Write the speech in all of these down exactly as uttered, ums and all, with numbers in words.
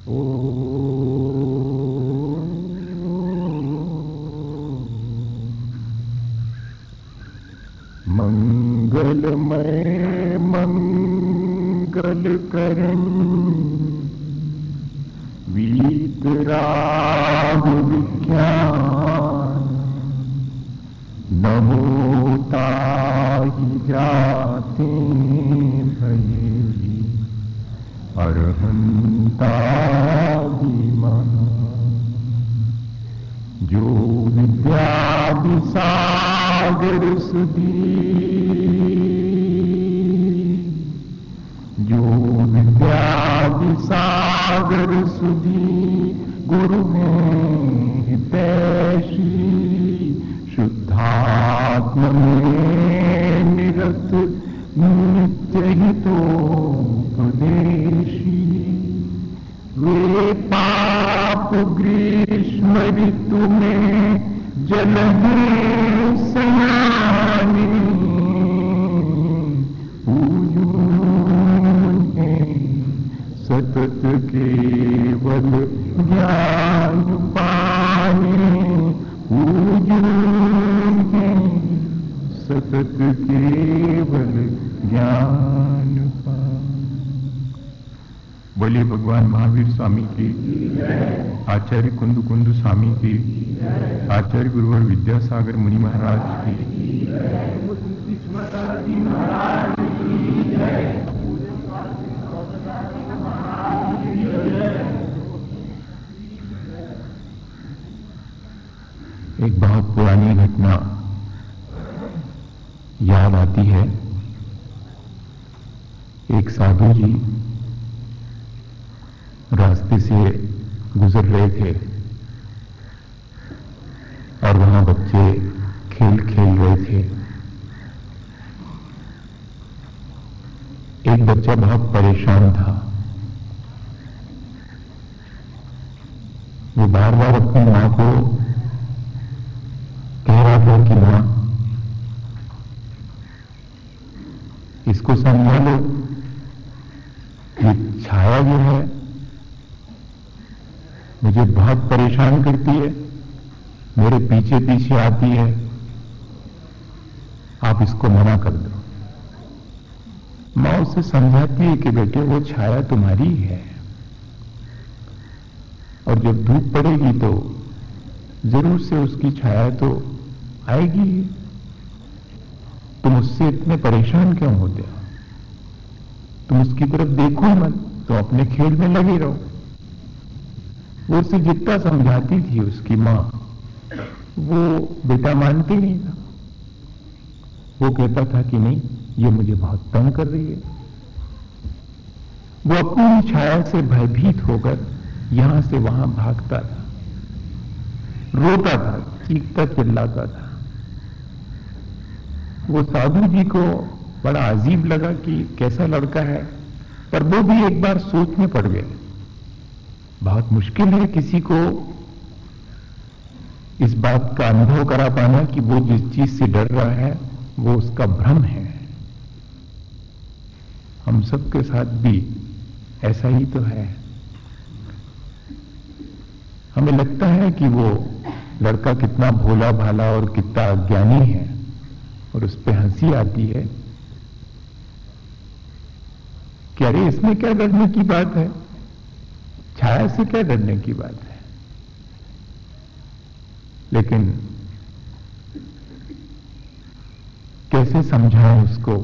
ओ मंगलमय मंगल करन वीतराग विख्यान न होता ही जाते भये अरहंताभिमान जो विद्यादिसागर सुधी जो विद्यादिसागर सुधी गुरु में तैसी शुद्धात्म में निरत नित्य हितोपदेशी वे पाप ग्रीष्म ऋतु में जल में सयाने पूजूं सतत केवल ज्ञान पाए पूजूं सतत केवल ज्ञान पाए। बोलिए भगवान महावीर स्वामी की, आचार्य कुंदु कुंदु स्वामी की, आचार्य गुरुवर विद्यासागर मुनि महाराज की। एक बहुत पुरानी घटना याद आती है। एक साधु जी रास्ते से गुजर रहे थे और वहां बच्चे खेल खेल रहे थे। एक बच्चा बहुत परेशान था। वो बार बार अपनी मां को कह रहा था कि मां इसको समझा लो, ये छाया जो है मुझे बहुत परेशान करती है, मेरे पीछे पीछे आती है, आप इसको मना कर दो। मां उसे समझाती है कि बेटे वो छाया तुम्हारी ही है और जब धूप पड़ेगी तो जरूर से उसकी छाया तो आएगी ही। तुम उससे इतने परेशान क्यों होते हो? तुम उसकी तरफ देखो मत, तो अपने खेल में लगे रहो। वो उसे जितना समझाती थी उसकी मां, वो बेटा मानती नहीं था। वो कहता था कि नहीं, ये मुझे बहुत तंग कर रही है। वो अपनी छाया से भयभीत होकर यहां से वहां भागता था, रोता था, चीखता चिल्लाता था। वो साधु जी को बड़ा अजीब लगा कि कैसा लड़का है, पर वो भी एक बार सोच में पड़ गए। बहुत मुश्किल है किसी को इस बात का अनुभव करा पाना कि वो जिस चीज से डर रहा है वो उसका भ्रम है। हम सबके साथ भी ऐसा ही तो है। हमें लगता है कि वो लड़का कितना भोला भाला और कितना अज्ञानी है और उस पर हंसी आती है कि अरे इसमें क्या डरने की बात है, छाया से क्या डरने की बात है। लेकिन कैसे समझाएं उसको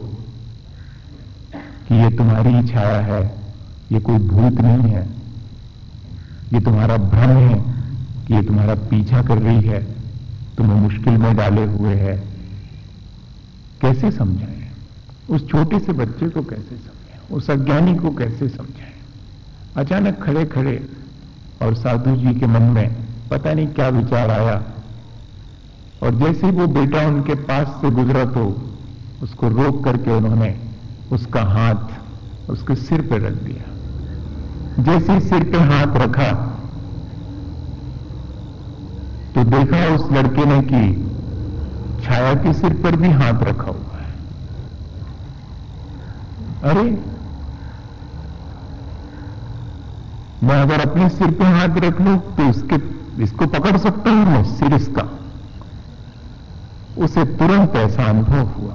कि ये तुम्हारी ही छाया है, ये कोई भूत नहीं है, ये तुम्हारा भ्रम है कि ये तुम्हारा पीछा कर रही है, तुम्हें मुश्किल में डाले हुए है। कैसे समझाएं उस छोटे से बच्चे को, कैसे समझाएं उस अज्ञानी को, कैसे समझाएं। अचानक खड़े खड़े और साधु जी के मन में पता नहीं क्या विचार आया और जैसे ही वो बेटा उनके पास से गुजरा तो उसको रोक करके उन्होंने उसका हाथ उसके सिर पर रख दिया। जैसे ही सिर पे हाथ रखा तो देखा उस लड़के ने कि छाया के सिर पर भी हाथ रखा हुआ है। अरे मैं अगर अपने सिर पे हाथ रख लूं तो इसके इसको पकड़ सकता हूं मैं, सिर इसका। उसे तुरंत ऐसा अनुभव हुआ।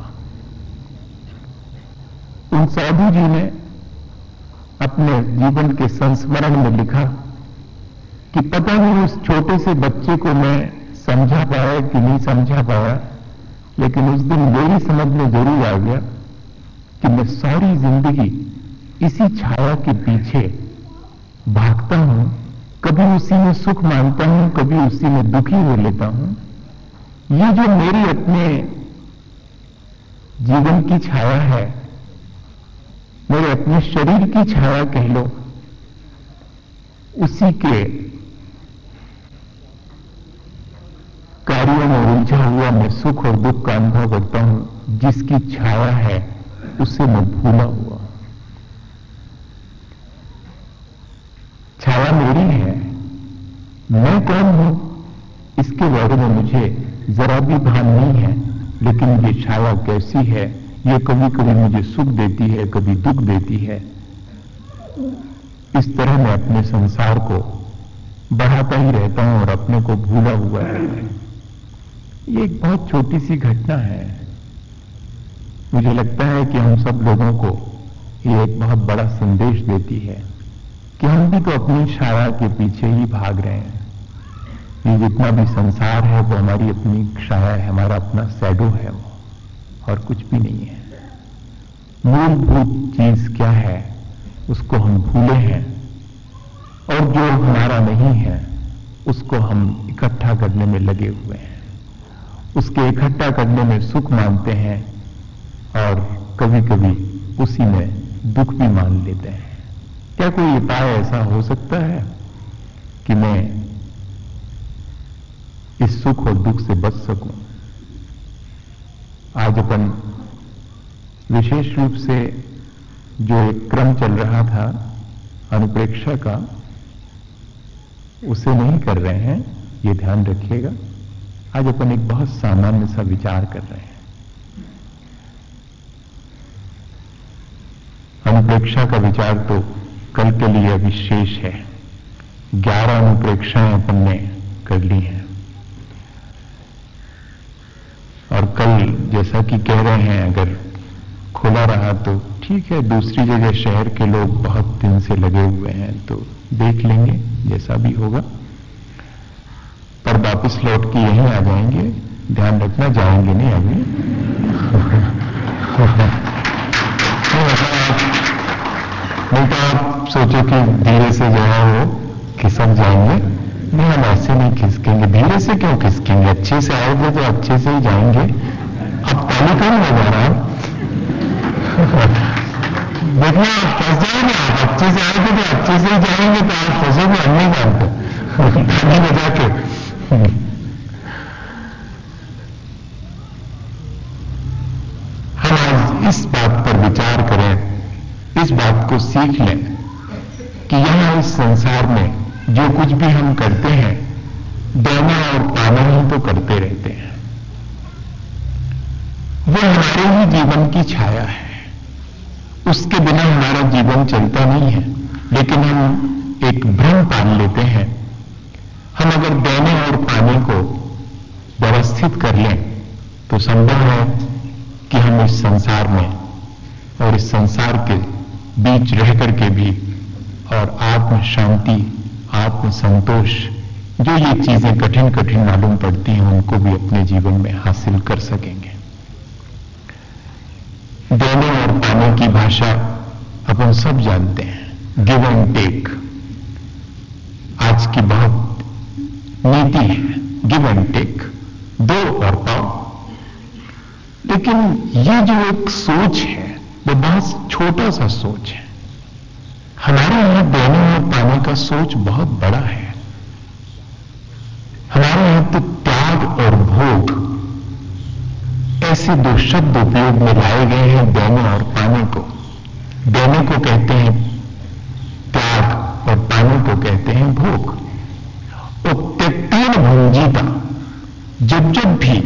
उन साधु जी ने अपने जीवन के संस्मरण में लिखा कि पता नहीं उस छोटे से बच्चे को मैं समझा पाया कि नहीं समझा पाया, लेकिन उस दिन मेरी समझ में जरूर आ गया कि मैं सारी जिंदगी इसी छाया के पीछे भागता हूं, कभी उसी में सुख मानता हूं, कभी उसी में दुखी हो लेता हूं। ये जो मेरी अपने जीवन की छाया है, मेरे अपने शरीर की छाया कह लो, उसी के कार्यों में उलझा हुआ मैं सुख और दुख का अनुभव करता हूं। जिसकी छाया है उसे मैं भूला हुआ। छाया मेरी है, मैं कौन हूं इसके बारे में मुझे जरा भी भान नहीं है, लेकिन ये छाया कैसी है, ये कभी कभी मुझे सुख देती है, कभी दुख देती है। इस तरह मैं अपने संसार को बढ़ाता ही रहता हूं और अपने को भूला हुआ रहता है। ये एक बहुत छोटी सी घटना है। मुझे लगता है कि हम सब लोगों को ये एक बहुत बड़ा संदेश देती है कि हम भी तो अपनी छाया के पीछे ही भाग रहे हैं। ये जितना भी संसार है वो हमारी अपनी छाया है, हमारा अपना शैडो है वो, और कुछ भी नहीं है। मूलभूत चीज क्या है उसको हम भूले हैं, और जो हमारा नहीं है उसको हम इकट्ठा करने में लगे हुए हैं। उसके इकट्ठा करने में सुख मानते हैं और कभी कभी उसी में दुख भी मान लेते हैं। क्या कोई उपाय ऐसा हो सकता है कि मैं इस सुख और दुख से बच सकूं? आज अपन विशेष रूप से जो एक क्रम चल रहा था अनुप्रेक्षा का, उसे नहीं कर रहे हैं, ये ध्यान रखिएगा। आज अपन एक बहुत सामान्य सा विचार कर रहे हैं। अनुप्रेक्षा का विचार तो कल के लिए अभी शेष है। ग्यारह अनुप्रेक्षाएं अपन ने कर ली हैं, और कल जैसा कि कह रहे हैं अगर खुला रहा तो ठीक है, दूसरी जगह शहर के लोग बहुत दिन से लगे हुए हैं तो देख लेंगे जैसा भी होगा, पर वापस लौट के यहीं आ जाएंगे। ध्यान रखना, जाएंगे नहीं अभी। नहीं तो आप सोचो कि धीरे से जाए हो खिसक जाएंगे। नहीं, हम ऐसे नहीं खिसकेंगे। धीरे से क्यों खिसकेंगे? अच्छे से आओगे तो अच्छे से ही जाएंगे। अब तालिका नहीं लगा रहा देखिए, आप फंस जाएंगे। आप अच्छे से आएंगे तो अच्छे से ही जाएंगे, तो आप फंसोगे हम नहीं जानते। ताली बजा के हम आज इस बात पर विचार करें, इस बात को सीख लें कि यहां इस संसार में जो कुछ भी हम करते हैं, देना और पाना ही तो करते रहते हैं। वो हमारे ही जीवन की छाया है, उसके बिना हमारा जीवन चलता नहीं है। लेकिन हम एक भ्रम पाल लेते हैं। हम अगर देने और पाने को व्यवस्थित कर लें तो संभव है कि हम इस संसार में और इस संसार के बीच रह करके भी और आत्म शांति, आत्म संतोष, जो ये चीजें कठिन कठिन मालूम पड़ती हैं, उनको भी अपने जीवन में हासिल कर सकेंगे। देने और पाने की भाषा अपन सब जानते हैं, गिव एंड टेक आज की बहुत नीति है। गिव एंड टेक, दो और पाओ। लेकिन ये जो एक सोच है वो बहुत छोटा सा सोच है। हमारे यहां देने और पाने का सोच बहुत बड़ा है। हमारे यहां तो त्याग और भोग ऐसे दो शब्द उपयोग में लाए गए हैं देने और पाने को। देने को कहते हैं त्याग और पाने को कहते हैं भोग। और त्यक्तेन भुंजीता, जब जब भी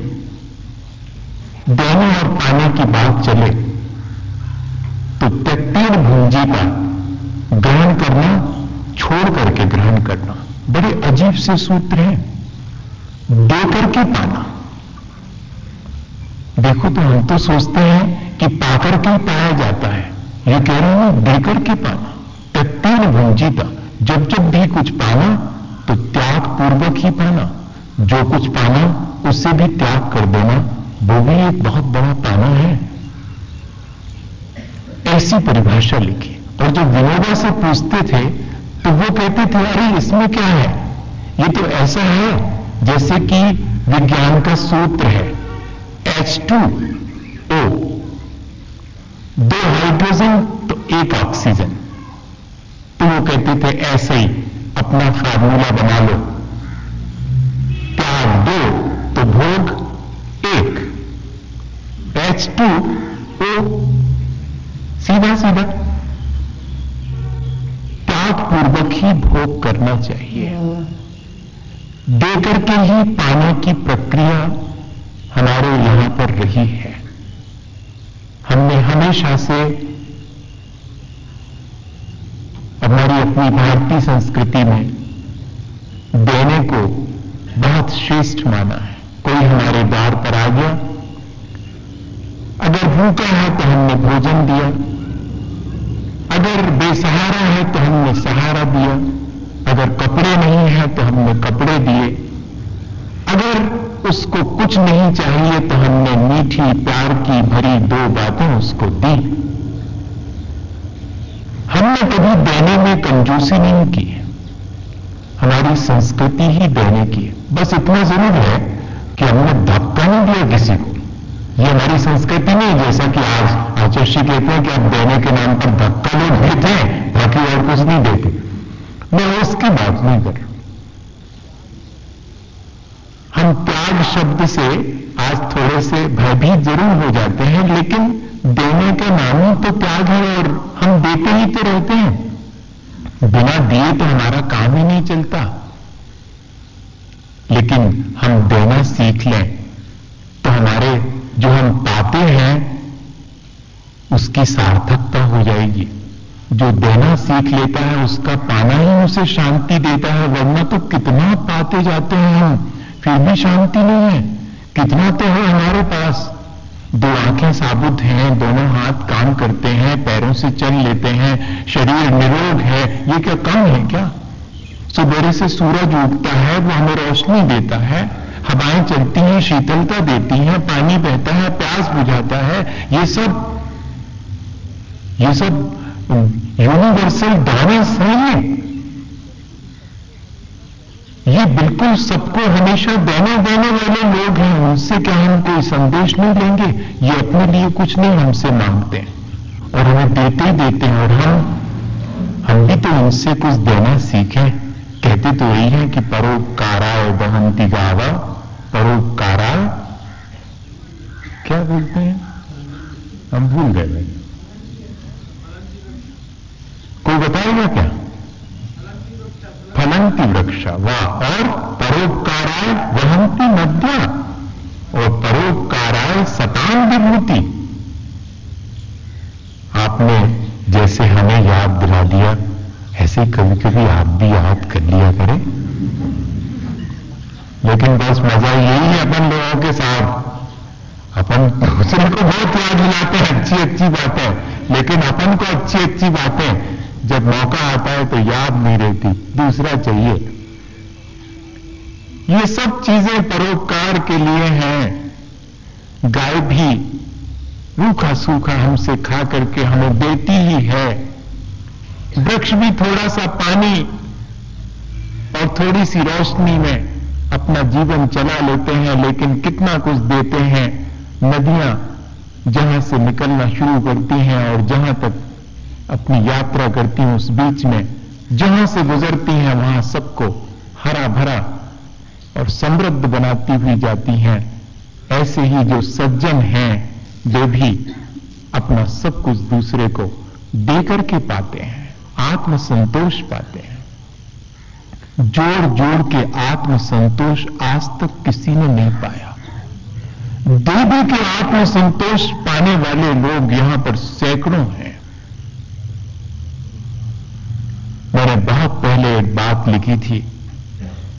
देने और पाने की बात चले तो त्यक्तेन भुंजीता, ग्रहण करना छोड़ अजीब से सूत्र हैं। दे करके पाना। देखो तो हम तो सोचते हैं कि पाकर के ही पाया जाता है, ये कह रहे हैं दे करके पाना। त्यक्तेन भुंजीता, जब जब भी कुछ पाना तो त्याग पूर्वक ही पाना। जो कुछ पाना उससे भी त्याग कर देना, वो भी एक बहुत बड़ा पाना है। ऐसी परिभाषा लिखी। और जब विनोबा से पूछते थे तो वो कहते थे अरे इसमें क्या है, ये तो ऐसा है जैसे कि विज्ञान का सूत्र है एच टू ओ, दो हाइड्रोजन तो एक ऑक्सीजन। तो वो कहते थे ऐसे ही अपना फार्मूला बना लो, त्याग दो तो भोग एक, एच टू ओ, सीधा सीधा त्याग पूर्वक ही भोग करना चाहिए। देकर के ही पाने की प्रक्रिया हमारे यहां पर रही है। हमने हमेशा से हमारी अपनी भारतीय संस्कृति में देने को बहुत श्रेष्ठ माना है। कोई हमारे द्वार पर आ गया, अगर भूखा है तो हमने भोजन दिया, अगर बेसहारा है तो हमने सहारा दिया, अगर कपड़े नहीं है तो हमने कपड़े दिए, अगर उसको कुछ नहीं चाहिए तो हमने मीठी प्यार की भरी दो बातें उसको दी। हमने कभी देने में कंजूसी नहीं की, हमारी संस्कृति ही देने की है। बस इतना जरूर है कि हमने धक्का नहीं दिया किसी को। ये हमारी संस्कृति नहीं, जैसा कि आज आचार्य कहते हैं कि आप देने के नाम पर धक्का लोग देते हैं, बाकी और कुछ नहीं देते। मैं उसकी बात नहीं कर रहा। हम त्याग शब्द से आज थोड़े से भयभीत जरूर हो जाते हैं, लेकिन देने का नाम ही तो त्याग है और हम देते ही तो रहते हैं। बिना दिए तो हमारा काम ही नहीं चलता। लेकिन हम देना सीख लें तो हमारे जो हम पाते हैं उसकी सार्थकता हो जाएगी। जो देना सीख लेता है उसका पाना ही उसे शांति देता है, वरना तो कितना पाते जाते हैं हम, फिर भी शांति नहीं है। कितना तो है हमारे पास, दो आंखें साबुत हैं, दोनों हाथ काम करते हैं, पैरों से चल लेते हैं, शरीर निरोग है, ये क्या कम है क्या? सुबह से सूरज उगता है, वो हमें रोशनी देता है, हवाएं चलती हैं, शीतलता देती हैं, पानी बहता है, प्यास बुझाता है। ये सब ये सब यूनिवर्सल डॉनेंस है। ये बिल्कुल सबको हमेशा देने देने वाले लोग हैं। उनसे क्या हम कोई संदेश नहीं लेंगे? ये अपने लिए कुछ नहीं हमसे मांगते और हमें देते ही देते हैं। और हम हम भी तो उनसे कुछ देना सीखें। कहते तो यही है कि परोपकाराय वहन्ति गावा, परोपकाराय क्या बोलते हैं, हम भूल गए। कोई बताएगा क्या? फलंति वृक्षा, वाह। और परोपकाराय वहन्ति नद्या, और परोपकाराय सताम विभूति। आपने जैसे हमें याद दिला दिया, ऐसे कभी कभी आप भी याद कर लिया करें। लेकिन बस मजा यही है अपन लोगों के साथ, अपन दूसरे को बहुत याद दिलाते हैं अच्छी अच्छी बातें, लेकिन अपन को अच्छी अच्छी बातें जब मौका आता है तो याद नहीं रहती, दूसरा चाहिए। ये सब चीजें परोपकार के लिए हैं। गाय भी रूखा सूखा हमसे खा करके हमें देती ही है। वृक्ष भी थोड़ा सा पानी और थोड़ी सी रोशनी में अपना जीवन चला लेते हैं, लेकिन कितना कुछ देते हैं। नदियां जहां से निकलना शुरू करती हैं और जहां तक अपनी यात्रा करती हैं, उस बीच में जहां से गुजरती हैं वहां सबको हरा भरा और समृद्ध बनाती हुई जाती हैं। ऐसे ही जो सज्जन हैं वे भी अपना सब कुछ दूसरे को देकर के पाते हैं, आत्म संतोष पाते हैं। जोड़ जोड़ के आत्म संतोष आज तक किसी ने नहीं पाया। दे दे के आत्म संतोष पाने वाले लोग यहां पर सैकड़ों हैं। मैंने बहुत पहले एक बात लिखी थी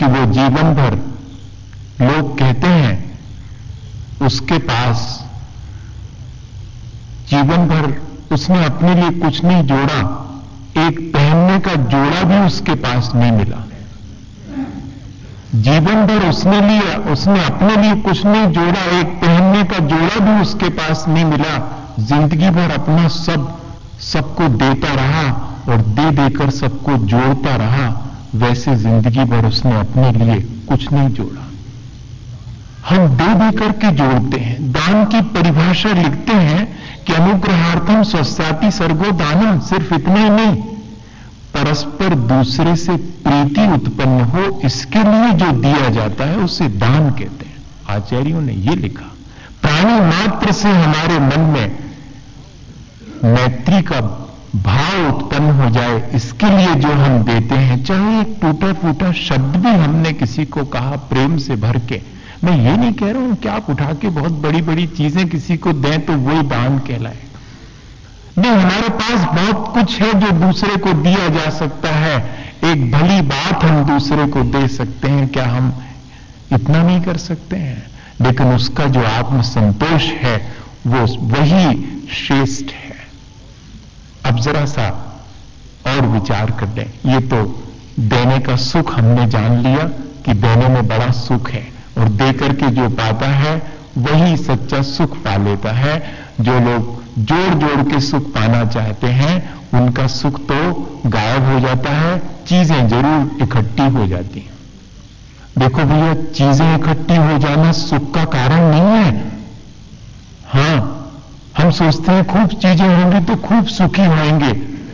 कि वो जीवन भर, लोग कहते हैं उसके पास जीवन भर उसने अपने लिए कुछ नहीं जोड़ा, एक पहनने का जोड़ा भी उसके पास नहीं मिला। जीवन भर उसने लिया, उसने अपने लिए कुछ नहीं जोड़ा, एक पहनने का जोड़ा भी उसके पास नहीं मिला। जिंदगी भर अपना सब सबको देता रहा और दे देकर सबको जोड़ता रहा। वैसे जिंदगी भर उसने अपने लिए कुछ नहीं जोड़ा। हम दे दे करके जोड़ते हैं। दान की परिभाषा लिखते हैं कि अनुग्रहार्थम स्वस्यापि सर्गो दानम। सिर्फ इतना ही नहीं, परस्पर दूसरे से प्रीति उत्पन्न हो, इसके लिए जो दिया जाता है उसे दान कहते हैं। आचार्यों ने यह लिखा, प्राणी मात्र से हमारे मन में मैत्री का भाव उत्पन्न हो जाए, इसके लिए जो हम देते हैं, चाहे एक टूटा फूटा शब्द भी हमने किसी को कहा प्रेम से भर के। मैं ये नहीं कह रहा हूं कि आप उठा के बहुत बड़ी बड़ी चीजें किसी को दें तो वही दान कहलाए। नहीं, हमारे पास बहुत कुछ है जो दूसरे को दिया जा सकता है। एक भली बात हम दूसरे को दे सकते हैं, क्या हम इतना नहीं कर सकते हैं? लेकिन उसका जो आत्म संतोष है वो वही श्रेष्ठ है। अब जरा सा और विचार कर लें। ये तो देने का सुख हमने जान लिया कि देने में बड़ा सुख है, और दे करके जो पाता है वही सच्चा सुख पा लेता है। जो लोग जोड़ जोड़ के सुख पाना चाहते हैं उनका सुख तो गायब हो जाता है, चीजें जरूर इकट्ठी हो जाती हैं। देखो भैया, चीजें इकट्ठी हो जाना सुख का कारण नहीं है। हां, हम सोचते हैं खूब चीजें होंगी तो खूब सुखी होंगे।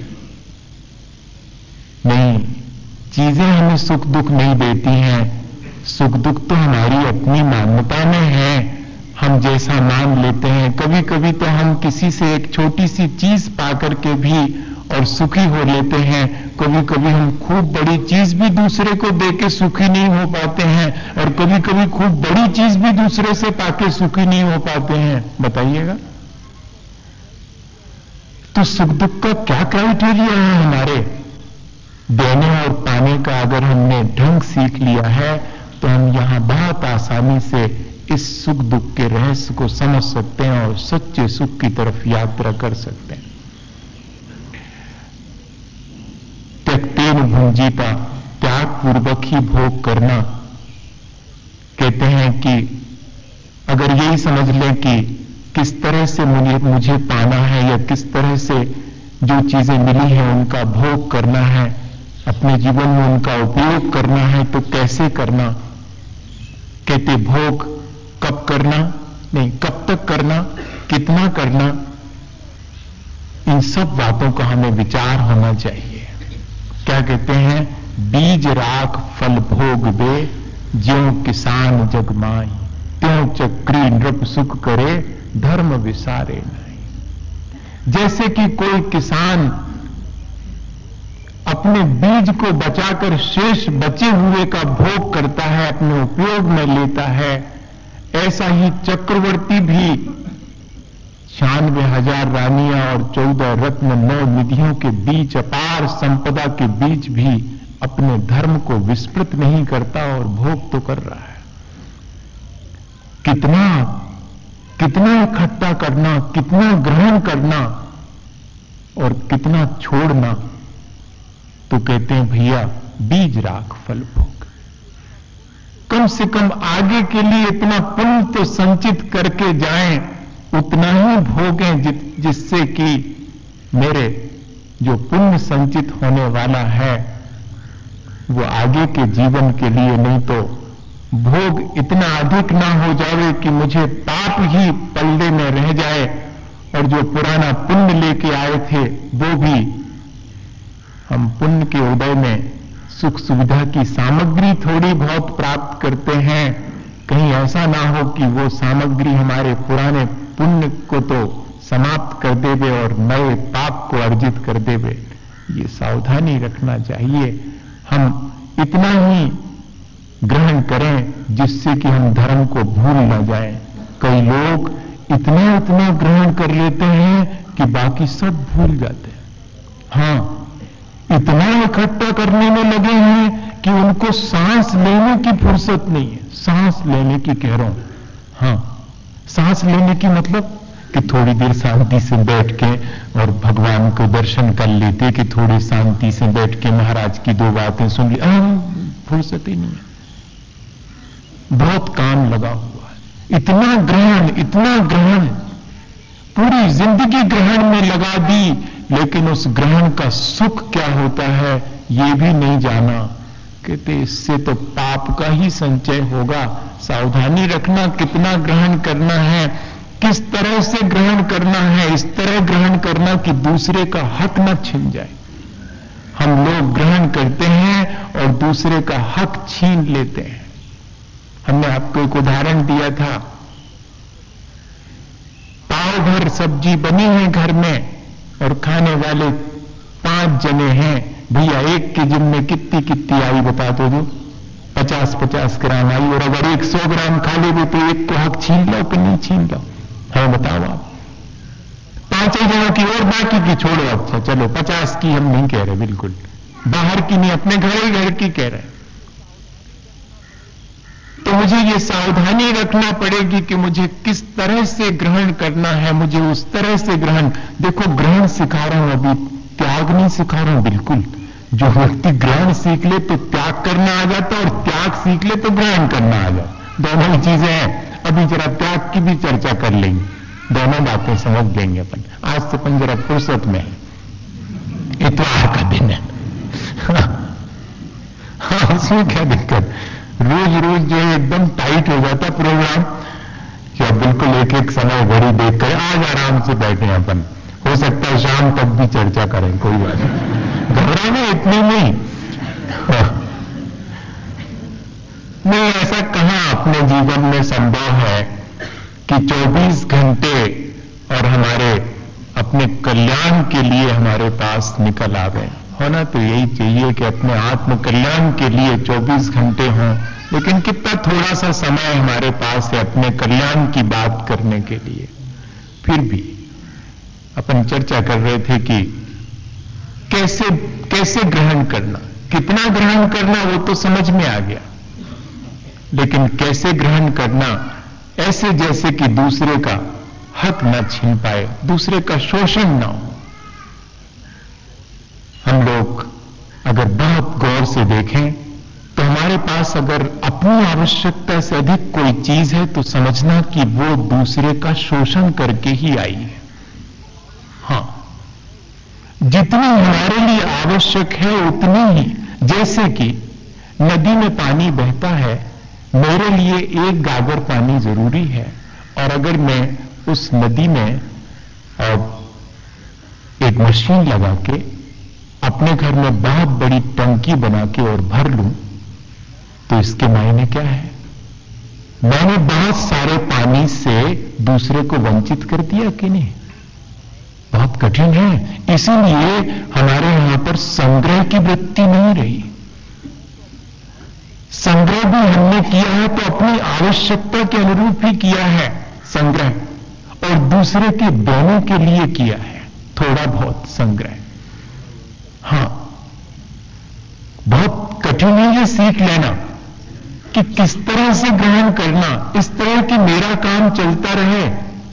नहीं, चीजें हमें सुख दुख नहीं देती हैं। सुख दुख तो हमारी अपनी मान्यता में है, हम जैसा मान लेते हैं। कभी कभी तो हम किसी से एक छोटी सी चीज पाकर के भी और सुखी हो लेते हैं। कभी कभी हम खूब बड़ी चीज भी दूसरे को देके सुखी नहीं हो पाते हैं, और कभी कभी खूब बड़ी चीज भी दूसरे से पाके सुखी नहीं हो पाते हैं। बताइएगा, तो सुख दुख का क्या क्राइटेरिया है हमारे? देने और पाने का अगर हमने ढंग सीख लिया है तो हम यहां बहुत आसानी से इस सुख दुख के रहस्य को समझ सकते हैं और सच्चे सुख की तरफ यात्रा कर सकते हैं। त्यक्तेन भुंजीता, त्याग पूर्वक ही भोग करना। कहते हैं कि अगर यही समझ लें कि किस तरह से मुझे मुझे पाना है, या किस तरह से जो चीजें मिली हैं उनका भोग करना है, अपने जीवन में उनका उपयोग करना है, तो कैसे करना? कहते भोग कब करना नहीं, कब तक करना, कितना करना, इन सब बातों का हमें विचार होना चाहिए। क्या कहते हैं? बीज राख फल भोग दे, ज्यों किसान जग माई, त्यों चक्री नृप सुख करे, धर्म विसारे नहीं। जैसे कि कोई किसान अपने बीज को बचाकर शेष बचे हुए का भोग करता है, अपने उपयोग में लेता है, ऐसा ही चक्रवर्ती भी छियानवे हजार रानियां और चौदह रत्न नौ निधियों के बीच, अपार संपदा के बीच भी अपने धर्म को विस्मृत नहीं करता और भोग तो कर रहा है। कितना कितना इकट्ठा करना, कितना ग्रहण करना और कितना छोड़ना। तो कहते हैं भैया, बीज राख फल भोग। कम से कम आगे के लिए इतना पुण्य तो संचित करके जाएं, उतना ही भोगें जि, जिससे कि मेरे जो पुण्य संचित होने वाला है वो आगे के जीवन के लिए, नहीं तो भोग इतना अधिक ना हो जाए कि मुझे पाप ही पल्ले में रह जाए, और जो पुराना पुण्य लेके आए थे वो भी हम पुण्य के उदय में सुख सुविधा की सामग्री थोड़ी बहुत प्राप्त करते हैं। कहीं ऐसा ना हो कि वो सामग्री हमारे पुराने पुण्य को तो समाप्त कर देवे और नए पाप को अर्जित कर देवे। ये सावधानी रखना चाहिए। हम इतना ही ग्रहण करें जिससे कि हम धर्म को भूल न जाएं। कई लोग इतना इतना ग्रहण कर लेते हैं कि बाकी सब भूल जाते हैं। हां, इतना इकट्ठा करने में लगे हैं कि उनको सांस लेने की फुर्सत नहीं है। सांस लेने की कह रहा हूं, हाँ, सांस लेने की मतलब कि थोड़ी देर शांति से बैठ के और भगवान को दर्शन कर लेते, कि थोड़ी शांति से बैठ के महाराज की दो बातें सुन ली, फुर्सत ही नहीं है। बहुत काम लगा हुआ है, इतना ग्रहण इतना ग्रहण, पूरी जिंदगी ग्रहण में लगा दी, लेकिन उस ग्रहण का सुख क्या होता है ये भी नहीं जाना। कहते इससे तो पाप का ही संचय होगा। सावधानी रखना कितना ग्रहण करना है, किस तरह से ग्रहण करना है। इस तरह ग्रहण करना कि दूसरे का हक न छिन जाए। हम लोग ग्रहण करते हैं और दूसरे का हक छीन लेते हैं। हमने आपको एक उदाहरण दिया था, पाव भर सब्जी बनी है घर में और खाने वाले पांच जने हैं, भैया एक के जिम में कितनी कितनी आई बता दो, जो पचास पचास ग्राम आई, और अगर एक सौ ग्राम खा लोगे तो एक को हक छीन लो कि नहीं छीन लो? है बताओ आप। पांच ही जनों की और बाकी की छोड़ो, अच्छा चलो पचास की हम नहीं कह रहे, बिल्कुल बाहर की नहीं, अपने घर ही घर की कह रहे। तो मुझे ये सावधानी रखना पड़ेगी कि मुझे किस तरह से ग्रहण करना है, मुझे उस तरह से ग्रहण। देखो ग्रहण सिखा रहा हूं, अभी त्याग नहीं सिखा रहा हूं। बिल्कुल जो व्यक्ति ग्रहण सीख ले तो त्याग करना आ जाता, और त्याग सीख ले तो ग्रहण करना आ जाता। दोनों ही चीजें हैं। अभी जरा त्याग की भी चर्चा कर लेंगे, दोनों बातें समझ लेंगे अपन। आज से अपन जरा फुर्सत में है, इतवार का दिन है। हाँ, उसमें क्या दिक्कत, रोज रोज जो एकदम टाइट हो जाता प्रोग्राम, कि अब बिल्कुल एक एक समय घड़ी देखकर आज आराम से बैठे अपन। हो सकता है शाम तक भी चर्चा करें, कोई बात नहीं, घबराना इतनी नहीं। नहीं, ऐसा कहां अपने जीवन में संभव है कि चौबीस घंटे और हमारे अपने कल्याण के लिए हमारे पास निकल आ गए। होना तो यही चाहिए कि अपने आत्म कल्याण के लिए चौबीस घंटे हों, लेकिन कितना थोड़ा सा समय हमारे पास है अपने कल्याण की बात करने के लिए। फिर भी अपन चर्चा कर रहे थे कि कैसे कैसे ग्रहण करना, कितना ग्रहण करना वो तो समझ में आ गया, लेकिन कैसे ग्रहण करना ऐसे जैसे कि दूसरे का हक न छीन पाए, दूसरे का शोषण ना हो। हम लोग अगर बहुत गौर से देखें तो हमारे पास अगर अपनी आवश्यकता से अधिक कोई चीज है तो समझना कि वो दूसरे का शोषण करके ही आई है। हां, जितनी हमारे लिए आवश्यक है उतनी ही, जैसे कि नदी में पानी बहता है, मेरे लिए एक गागर पानी जरूरी है, और अगर मैं उस नदी में एक मशीन लगा के अपने घर में बहुत बड़ी टंकी बना के और भर लूं, तो इसके मायने क्या है? मैंने बहुत सारे पानी से दूसरे को वंचित कर दिया कि नहीं? बहुत कठिन है। इसीलिए हमारे यहां पर संग्रह की वृत्ति नहीं रही। संग्रह भी हमने किया है तो अपनी आवश्यकता के अनुरूप ही किया है संग्रह, और दूसरे के देने के लिए किया है थोड़ा बहुत संग्रह। हां, बहुत कठिन है ये सीख लेना कि किस तरह से ग्रहण करना, इस तरह कि मेरा काम चलता रहे,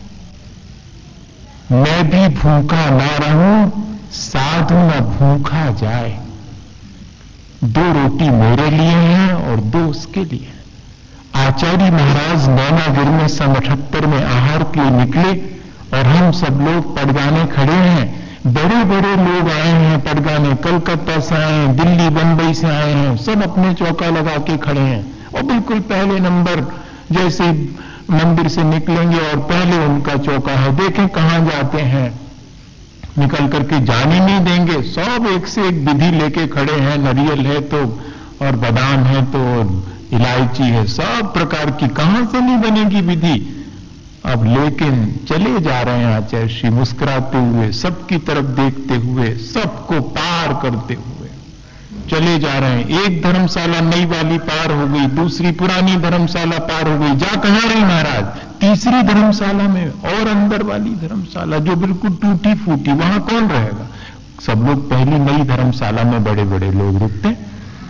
मैं भी भूखा ना रहूं, साधु न भूखा जाए। दो रोटी मेरे लिए हैं और दो उसके लिए। आचार्य महाराज नैनागिर में सन अठहत्तर में आहार के लिए निकले और हम सब लोग पड़गाने खड़े हैं। बड़े बड़े लोग आए हैं पड़गाने, कलकत्ता से आए हैं, दिल्ली बंबई से आए हैं, सब अपने चौका लगा के खड़े हैं, और बिल्कुल पहले नंबर, जैसे मंदिर से निकलेंगे और पहले उनका चौका है, देखें कहां जाते हैं, निकल करके जाने नहीं देंगे। सब एक से एक विधि लेके खड़े हैं, नारियल है तो, और बादाम है तो, इलायची है, सब प्रकार की, कहां से नहीं बनेगी विधि। अब लेकिन चले जा रहे हैं आचार्य श्री मुस्कुराते हुए, सबकी तरफ देखते हुए, सबको पार करते हुए चले जा रहे हैं। एक धर्मशाला नई वाली पार हो गई, दूसरी पुरानी धर्मशाला पार हो गई, जा कहां रही महाराज? तीसरी धर्मशाला में, और अंदर वाली धर्मशाला जो बिल्कुल टूटी फूटी, वहां कौन रहेगा? सब लोग पहली नई धर्मशाला में बड़े बड़े लोग रुकते, तीसरी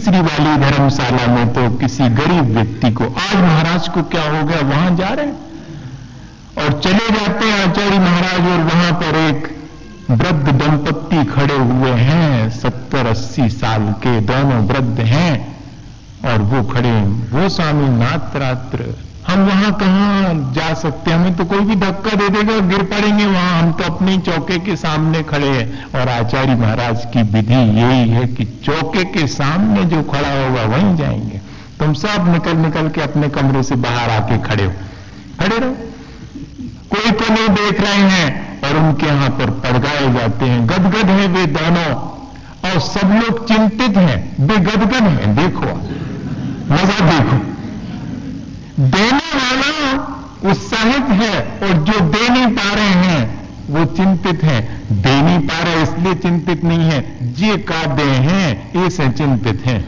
तीसरी वाली धर्मशाला में तो किसी गरीब व्यक्ति को, आज महाराज को क्या हो गया, वहां जा रहे हैं और चले जाते हैं आचार्य महाराज, और वहां पर एक वृद्ध दंपत्ति खड़े हुए हैं, सत्तर अस्सी साल के दोनों वृद्ध हैं, और वो खड़े, वो स्वामी नात्रात्र, हम वहां कहां जा सकते हैं, हमें तो कोई भी धक्का दे देगा, गिर पड़ेंगे वहां, हम तो अपने चौके के सामने खड़े हैं। और आचार्य महाराज की विधि यही है कि चौके के सामने जो खड़ा होगा वहीं जाएंगे, तुम सब निकल निकल के अपने कमरे से बाहर आके खड़े हो, खड़े रहो, कोई को नहीं देख रहे हैं। और उनके यहां पर पड़गाए जाते हैं, गदगद हैं वे दोनों, और सब लोग चिंतित हैं, वे गदगद हैं, देखो मजा देखो, देने वाला उत्साहित है और जो दे नहीं पा रहे हैं वो चिंतित हैं। दे नहीं पा रहे इसलिए चिंतित नहीं है, जे का दे हैं ऐसे चिंतित हैं।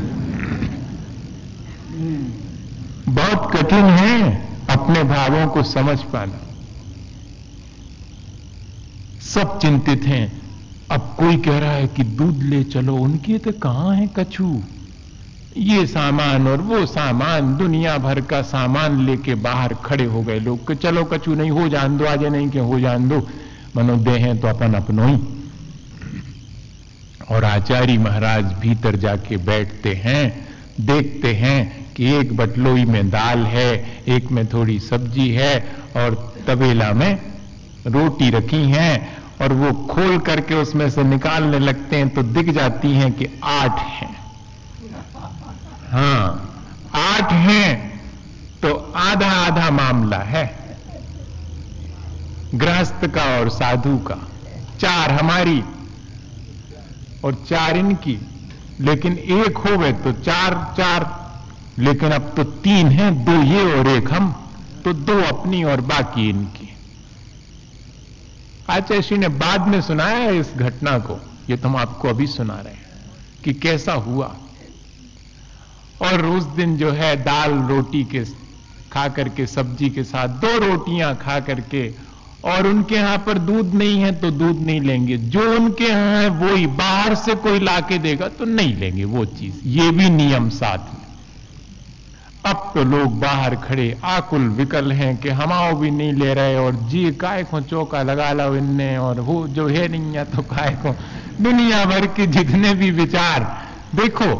बहुत कठिन है अपने भावों को समझ पाना। सब चिंतित हैं। अब कोई कह रहा है कि दूध ले चलो, उनके तो कहां है कछू, ये सामान और वो सामान, दुनिया भर का सामान लेके बाहर खड़े हो गए लोग कि चलो कछु नहीं, हो जान दो, आज नहीं कि हो जान दो, मनो दे हैं तो अपन अपनो ही। और आचार्य महाराज भीतर जाके बैठते हैं, देखते हैं कि एक बटलोई में दाल है, एक में थोड़ी सब्जी है और तबेला में रोटी रखी हैं, और वो खोल करके उसमें से निकालने लगते हैं तो दिख जाती हैं कि आठ हैं। हाँ, आठ हैं तो आधा आधा मामला है, गृहस्थ का और साधु का, चार हमारी और चार इनकी, लेकिन एक हो गए तो चार चार, लेकिन अब तो तीन हैं, दो ये और एक हम, तो दो अपनी और बाकी इनकी। आचार्य श्री ने बाद में सुनाया है इस घटना को, ये तो हम आपको अभी सुना रहे हैं कि कैसा हुआ। और उस दिन जो है दाल रोटी के खा करके, सब्जी के साथ दो रोटियां खा करके, और उनके यहां पर दूध नहीं है तो दूध नहीं लेंगे, जो उनके यहां है वो ही, बाहर से कोई लाके देगा तो नहीं लेंगे वो चीज, ये भी नियम साथ में। अब तो लोग बाहर खड़े आकुल विकल हैं कि हमाओ भी नहीं ले रहे, और जी काय को चौका लगा लो इनने, और वो जो है नहीं है तो काय को, दुनिया भर के जितने भी विचार। देखो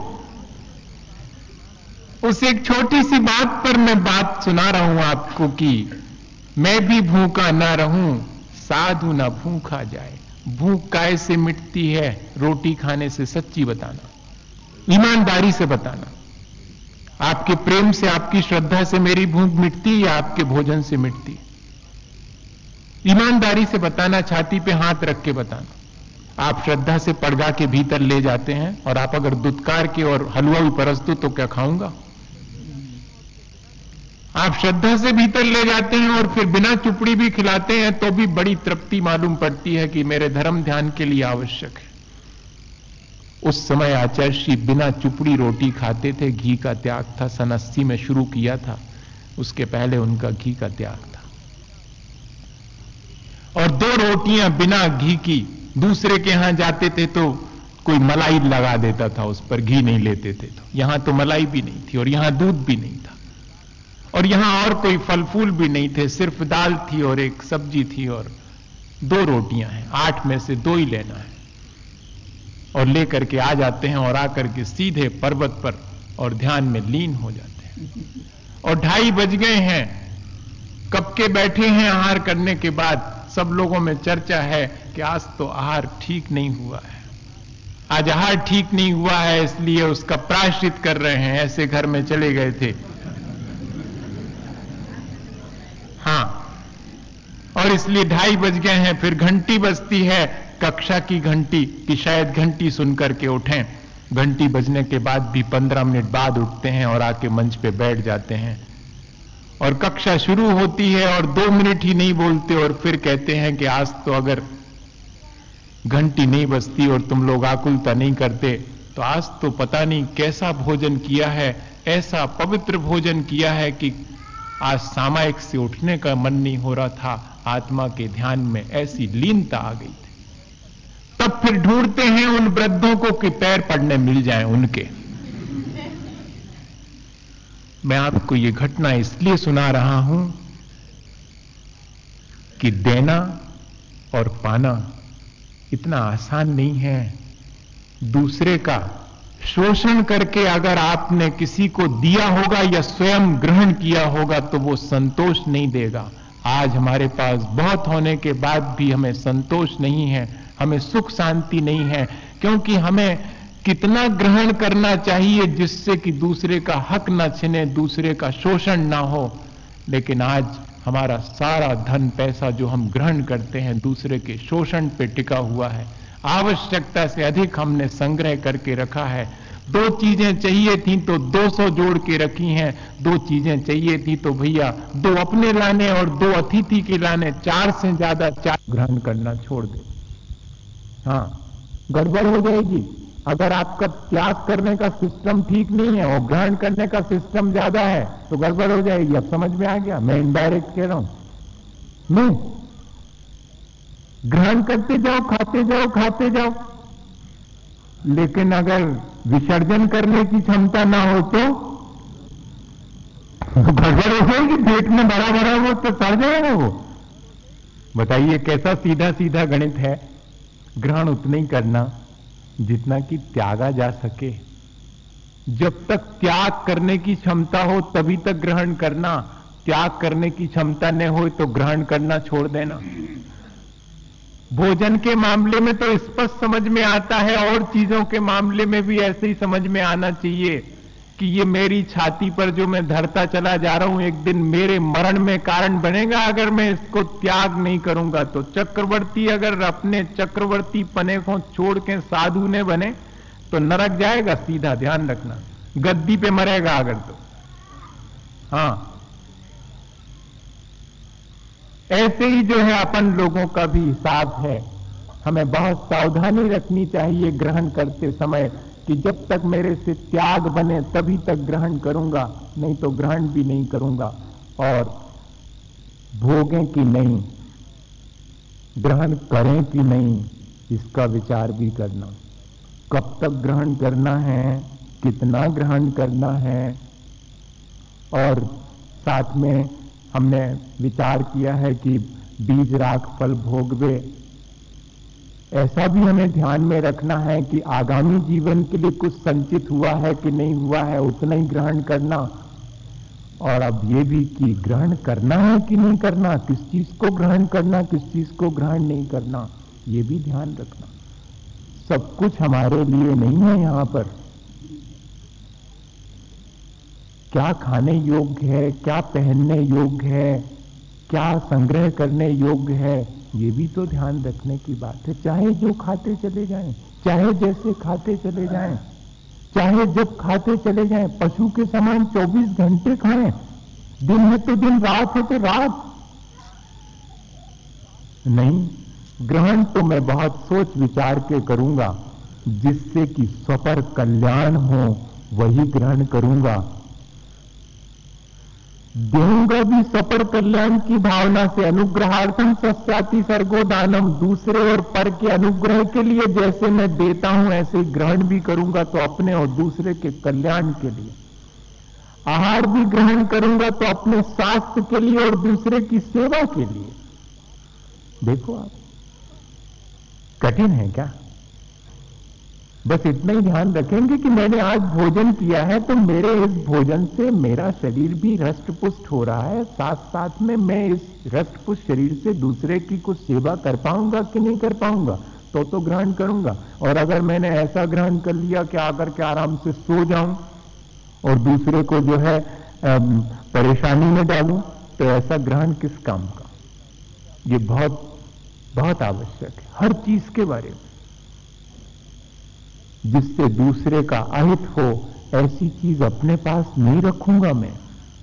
उस एक छोटी सी बात पर मैं बात सुना रहा हूं आपको कि मैं भी भूखा ना रहूं, साधु ना भूखा जाए। भूख काय से मिटती है? रोटी खाने से। सच्ची बताना, ईमानदारी से बताना, आपके प्रेम से, आपकी श्रद्धा से मेरी भूख मिटती या आपके भोजन से मिटती? ईमानदारी से बताना, छाती पे हाथ रख के बताना। आप श्रद्धा से पड़गा के भीतर ले जाते हैं और आप अगर दुत्कार के और हलवा भी परस दो तो क्या खाऊंगा? आप श्रद्धा से भीतर ले जाते हैं और फिर बिना चुपड़ी भी खिलाते हैं तो भी बड़ी तृप्ति मालूम पड़ती है कि मेरे धर्म ध्यान के लिए आवश्यक है। उस समय आचार्य श्री बिना चुपड़ी रोटी खाते थे, घी का त्याग था, सन अस्सी में शुरू किया था, उसके पहले उनका घी का त्याग था। और दो रोटियां बिना घी की, दूसरे के यहां जाते थे तो कोई मलाई लगा देता था उस पर, घी नहीं लेते थे। तो यहां तो मलाई भी नहीं थी और यहां दूध भी नहीं था, और यहां और कोई फल फूल भी नहीं थे, सिर्फ दाल थी और एक सब्जी थी और दो रोटियां हैं, आठ में से दो ही लेना है। और लेकर के आ जाते हैं और आकर के सीधे पर्वत पर और ध्यान में लीन हो जाते हैं। और ढाई बज गए हैं, कब के बैठे हैं आहार करने के बाद। सब लोगों में चर्चा है कि आज तो आहार ठीक नहीं हुआ है, आज आहार ठीक नहीं हुआ है, इसलिए उसका प्रायश्चित कर रहे हैं। ऐसे घर में चले गए थे, हाँ, और इसलिए ढाई बज गए हैं। फिर घंटी बजती है, कक्षा की घंटी, कि शायद घंटी सुनकर के उठें। घंटी बजने के बाद भी पंद्रह मिनट बाद उठते हैं और आके मंच पे बैठ जाते हैं और कक्षा शुरू होती है और दो मिनट ही नहीं बोलते और फिर कहते हैं कि आज तो अगर घंटी नहीं बजती और तुम लोग आकुलता नहीं करते तो आज तो पता नहीं कैसा भोजन किया है, ऐसा पवित्र भोजन किया है कि आज सामायिक से उठने का मन नहीं हो रहा था, आत्मा के ध्यान में ऐसी लीनता आ गई थी। तब फिर ढूंढते हैं उन वृद्धों को कि पैर पड़ने मिल जाएं उनके, मैं आपको ये घटना इसलिए सुना रहा हूं कि देना और पाना इतना आसान नहीं है। दूसरे का शोषण करके अगर आपने किसी को दिया होगा या स्वयं ग्रहण किया होगा तो वो संतोष नहीं देगा। आज हमारे पास बहुत होने के बाद भी हमें संतोष नहीं है, हमें सुख शांति नहीं है, क्योंकि हमें कितना ग्रहण करना चाहिए जिससे कि दूसरे का हक न छिने, दूसरे का शोषण ना हो। लेकिन आज हमारा सारा धन पैसा जो हम ग्रहण करते हैं दूसरे के शोषण पे टिका हुआ है। आवश्यकता से अधिक हमने संग्रह करके रखा है। दो चीजें चाहिए थी तो दो सौ जोड़ के रखी हैं, दो चीजें चाहिए थी तो भैया दो अपने लाने और दो अतिथि के लाने, चार से ज्यादा चार ग्रहण करना छोड़ दे। हाँ, गड़बड़ हो जाएगी अगर आपका त्याग करने का सिस्टम ठीक नहीं है और ग्रहण करने का सिस्टम ज्यादा है तो गड़बड़ हो जाएगी। अब समझ में आ गया? मैं इनडायरेक्ट कह रहा हूं। नहीं, ग्रहण करते जाओ, खाते जाओ, खाते जाओ, लेकिन अगर विसर्जन करने की क्षमता ना हो तो गड़बड़ हो जाएगी। पेट में भरा भरा वो तो सड़ जाएगा वो। बताइए कैसा सीधा सीधा गणित है। ग्रहण उतना ही करना जितना कि त्यागा जा सके। जब तक त्याग करने की क्षमता हो तभी तक ग्रहण करना, त्याग करने की क्षमता न हो तो ग्रहण करना छोड़ देना। भोजन के मामले में तो स्पष्ट समझ में आता है और चीजों के मामले में भी ऐसे ही समझ में आना चाहिए कि ये मेरी छाती पर जो मैं धरता चला जा रहा हूं एक दिन मेरे मरण में कारण बनेगा अगर मैं इसको त्याग नहीं करूंगा तो। चक्रवर्ती अगर अपने चक्रवर्ती पने को छोड़ के साधु ने बने तो नरक जाएगा सीधा, ध्यान रखना। गद्दी पे मरेगा अगर तो। हां, ऐसे ही जो है अपन लोगों का भी हिसाब है। हमें बहुत सावधानी रखनी चाहिए ग्रहण करते समय कि जब तक मेरे से त्याग बने तभी तक ग्रहण करूंगा, नहीं तो ग्रहण भी नहीं करूंगा। और भोगें कि नहीं, ग्रहण करें कि नहीं, इसका विचार भी करना। कब तक ग्रहण करना है, कितना ग्रहण करना है। और साथ में हमने विचार किया है कि बीज राख फल भोगवे। ऐसा भी हमें ध्यान में रखना है कि आगामी जीवन के लिए कुछ संचित हुआ है कि नहीं हुआ है, उतना ही ग्रहण करना। और अब ये भी कि ग्रहण करना है कि नहीं करना, किस चीज को ग्रहण करना, किस चीज को ग्रहण नहीं करना, ये भी ध्यान रखना। सब कुछ हमारे लिए नहीं है यहां पर। क्या खाने योग्य है, क्या पहनने योग्य है, क्या संग्रह करने योग्य है, ये भी तो ध्यान रखने की बात है। चाहे जो खाते चले जाएं, चाहे जैसे खाते चले जाएं, चाहे जब खाते चले जाएं, पशु के समान चौबीस घंटे खाएं, दिन है तो दिन, रात है तो रात। नहीं, ग्रहण तो मैं बहुत सोच विचार के करूंगा, जिससे कि स्वपर कल्याण हो वही ग्रहण करूंगा। देऊंगा भी स्वपर कल्याण की भावना से। अनुग्रहार्थम सस्याति सर्गो दानम, दूसरे और पर के अनुग्रह के लिए जैसे मैं देता हूं ऐसे ग्रहण भी करूंगा तो अपने और दूसरे के कल्याण के लिए। आहार भी ग्रहण करूंगा तो अपने स्वास्थ्य के लिए और दूसरे की सेवा के लिए। देखो आप, कठिन है क्या? बस इतना ही ध्यान रखेंगे कि मैंने आज भोजन किया है तो मेरे इस भोजन से मेरा शरीर भी हृष्ट-पुष्ट हो रहा है, साथ साथ में मैं इस हृष्ट-पुष्ट शरीर से दूसरे की कुछ सेवा कर पाऊंगा कि नहीं कर पाऊंगा, तो तो ग्रहण करूंगा। और अगर मैंने ऐसा ग्रहण कर लिया कि आकर के आराम से सो जाऊं और दूसरे को जो है परेशानी में डालूं, तो ऐसा ग्रहण किस काम का? ये बहुत बहुत आवश्यक है हर चीज के बारे में। जिससे दूसरे का अहित हो ऐसी चीज अपने पास नहीं रखूंगा मैं।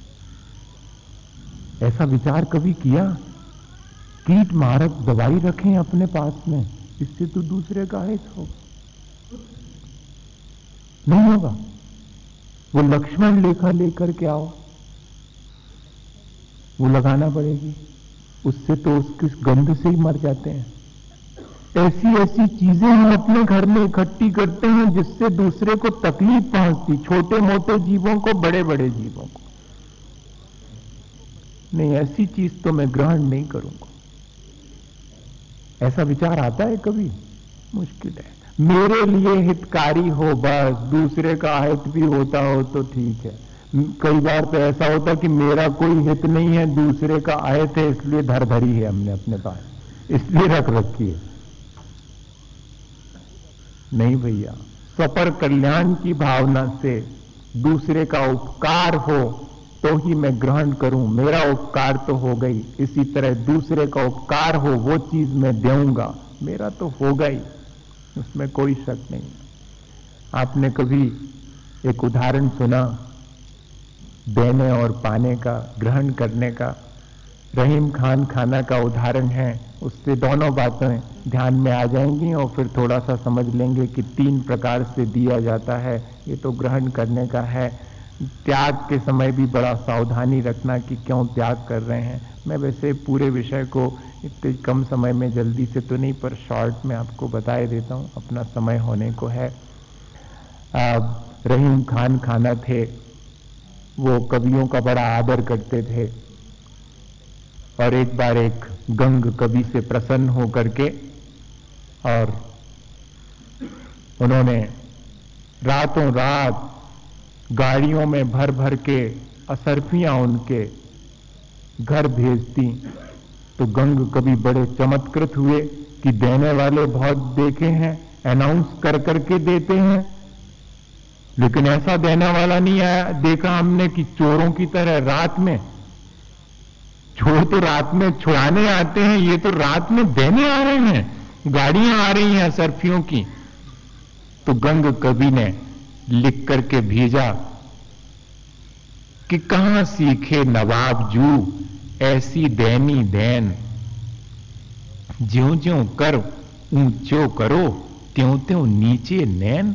ऐसा विचार कभी किया? कीट मारक दवाई रखें अपने पास में, इससे तो दूसरे का अहित हो। नहीं होगा। वो लक्ष्मण लेखा लेकर के आओ, वो लगाना पड़ेगी, उससे तो उसकी गंध से ही मर जाते हैं। ऐसी ऐसी चीजें हम अपने घर में इकट्ठी करते हैं जिससे दूसरे को तकलीफ पहुंचती, छोटे मोटे जीवों को, बड़े बड़े जीवों को। नहीं, ऐसी चीज तो मैं ग्रहण नहीं करूंगा। ऐसा विचार आता है कभी? मुश्किल है। मेरे लिए हितकारी हो बस, दूसरे का हित भी होता हो तो ठीक है। कई बार तो ऐसा होता कि मेरा कोई हित नहीं है, दूसरे का अहित है, इसलिए धर धरी है हमने अपने पास, इसलिए रख रखी है। नहीं भैया, स्वपर कल्याण की भावना से दूसरे का उपकार हो तो ही मैं ग्रहण करूं। मेरा उपकार तो हो गई, इसी तरह दूसरे का उपकार हो, वो चीज मैं दूंगा, मेरा तो होगा ही, उसमें कोई शक नहीं। आपने कभी एक उदाहरण सुना देने और पाने का, ग्रहण करने का? रहीम खान खाना का उदाहरण है। उससे दोनों बातें ध्यान में आ जाएंगी और फिर थोड़ा सा समझ लेंगे कि तीन प्रकार से दिया जाता है। ये तो ग्रहण करने का है। त्याग के समय भी बड़ा सावधानी रखना कि क्यों त्याग कर रहे हैं। मैं वैसे पूरे विषय को इतने कम समय में जल्दी से तो नहीं, पर शॉर्ट में आपको बताए देता हूं, अपना समय होने को है। रहीम खान खाना थे, वो कवियों का बड़ा आदर करते थे और एक बार एक गंग कवि से प्रसन्न होकर के और उन्होंने रातों रात गाड़ियों में भर भर के असरफियां उनके घर भेजती। तो गंग कवि बड़े चमत्कृत हुए कि देने वाले बहुत देखे हैं, अनाउंस कर करके देते हैं, लेकिन ऐसा देने वाला नहीं आया देखा हमने कि चोरों की तरह रात में, चोर तो रात में छुड़ाने आते हैं, ये तो रात में देने आ रहे हैं, गाड़ियां आ रही हैं सरफियों की। तो गंग कवि ने लिख करके भेजा कि कहां सीखे नवाब जू ऐसी दैनी दैन, ज्यों ज्यों कर ऊंचो करो त्यों त्यों नीचे नैन।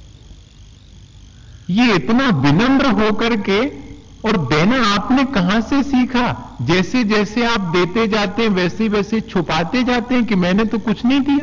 ये इतना विनम्र होकर के, और देना आपने कहां से सीखा? जैसे जैसे आप देते जाते हैं वैसे वैसे छुपाते जाते हैं कि मैंने तो कुछ नहीं दिया।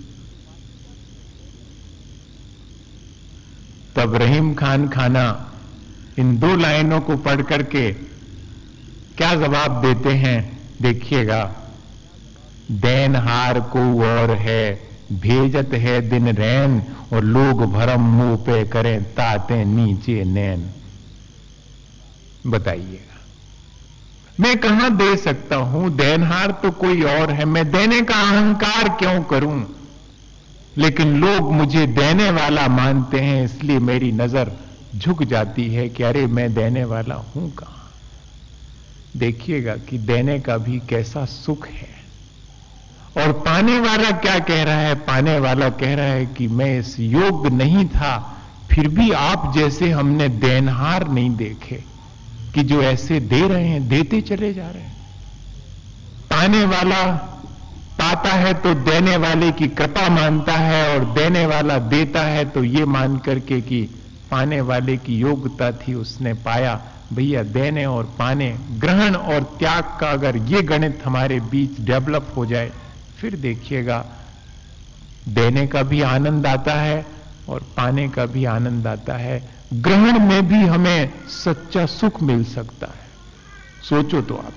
तब रहीम खान खाना इन दो लाइनों को पढ़ करके क्या जवाब देते हैं, देखिएगा। देनहार को और है भेजत है दिन रैन, और लोग भरम मुंह पे करें ताते नीचे नैन। बताइएगा मैं कहां दे सकता हूं? देनहार तो कोई और है, मैं देने का अहंकार क्यों करूं? लेकिन लोग मुझे देने वाला मानते हैं, इसलिए मेरी नजर झुक जाती है कि अरे मैं देने वाला हूं कहां। देखिएगा कि देने का भी कैसा सुख है। और पाने वाला क्या कह रहा है? पाने वाला कह रहा है कि मैं इस योग्य नहीं था, फिर भी आप जैसे हमने देनहार नहीं देखे कि जो ऐसे दे रहे हैं, देते चले जा रहे हैं। पाने वाला पाता है तो देने वाले की कृपा मानता है, और देने वाला देता है तो ये मान करके कि पाने वाले की योग्यता थी, उसने पाया। भैया देने और पाने, ग्रहण और त्याग का अगर ये गणित हमारे बीच डेवलप हो जाए, फिर देखिएगा देने का भी आनंद आता है और पाने का भी आनंद आता है। ग्रहण में भी हमें सच्चा सुख मिल सकता है। सोचो तो आप,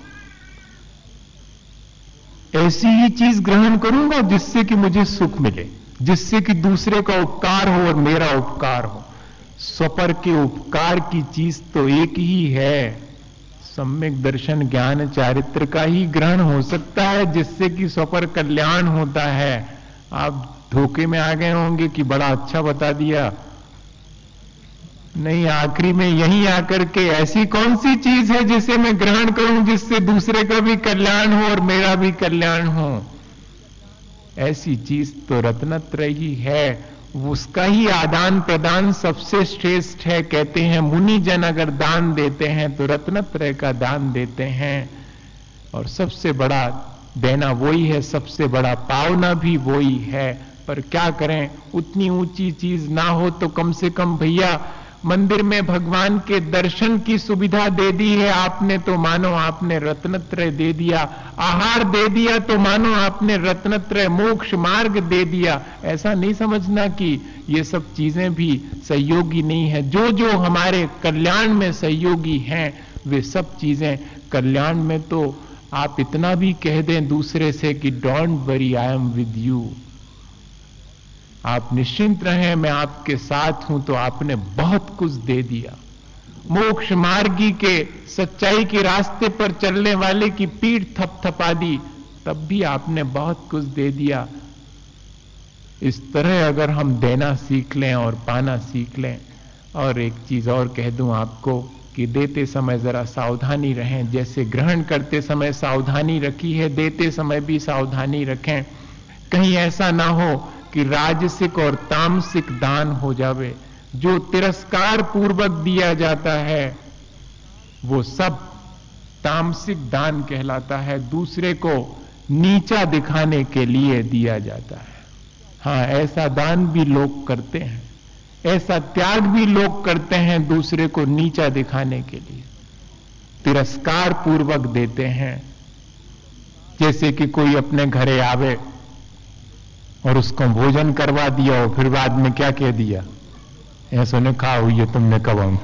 ऐसी ही चीज ग्रहण करूंगा जिससे कि मुझे सुख मिले, जिससे कि दूसरे का उपकार हो और मेरा उपकार हो। स्वपर के उपकार की चीज तो एक ही है, सम्यक दर्शन ज्ञान चारित्र का ही ग्रहण हो सकता है जिससे कि स्वपर कल्याण होता है। आप धोखे में आ गए होंगे कि बड़ा अच्छा बता दिया, नहीं, आखिरी में यही आकर के ऐसी कौन सी चीज है जिसे मैं ग्रहण करूं जिससे दूसरे का भी कल्याण हो और मेरा भी कल्याण हो? ऐसी चीज तो रत्नत्रय ही है, उसका ही आदान प्रदान सबसे श्रेष्ठ है। कहते हैं मुनि जन अगर दान देते हैं तो रत्नत्रय का दान देते हैं, और सबसे बड़ा देना वही है, सबसे बड़ा पावना भी वही है। पर क्या करें, उतनी ऊंची चीज ना हो तो कम से कम भैया मंदिर में भगवान के दर्शन की सुविधा दे दी है आपने तो मानो आपने रत्नत्रय दे दिया, आहार दे दिया तो मानो आपने रत्नत्रय मोक्ष मार्ग दे दिया। ऐसा नहीं समझना कि ये सब चीजें भी सहयोगी नहीं है। जो जो हमारे कल्याण में सहयोगी हैं वे सब चीजें कल्याण में तो आप इतना भी कह दें दूसरे से कि don't worry, I am with you, आप निश्चिंत रहें, मैं आपके साथ हूं, तो आपने बहुत कुछ दे दिया। मोक्ष मार्गी के, सच्चाई के रास्ते पर चलने वाले की पीठ थपथपा दी, तब भी आपने बहुत कुछ दे दिया। इस तरह अगर हम देना सीख लें और पाना सीख लें। और एक चीज और कह दूं आपको कि देते समय जरा सावधानी रहें, जैसे ग्रहण करते समय सावधानी रखी है, देते समय भी सावधानी रखें। कहीं ऐसा ना हो कि राजसिक और तामसिक दान हो जावे। जो तिरस्कार पूर्वक दिया जाता है वो सब तामसिक दान कहलाता है, दूसरे को नीचा दिखाने के लिए दिया जाता है। हाँ, ऐसा दान भी लोग करते हैं, ऐसा त्याग भी लोग करते हैं दूसरे को नीचा दिखाने के लिए, तिरस्कार पूर्वक देते हैं। जैसे कि कोई अपने घरे आवे और उसको भोजन करवा दिया और फिर बाद में क्या कह दिया, ऐसा ने कहा हुई है तुमने कब आऊं।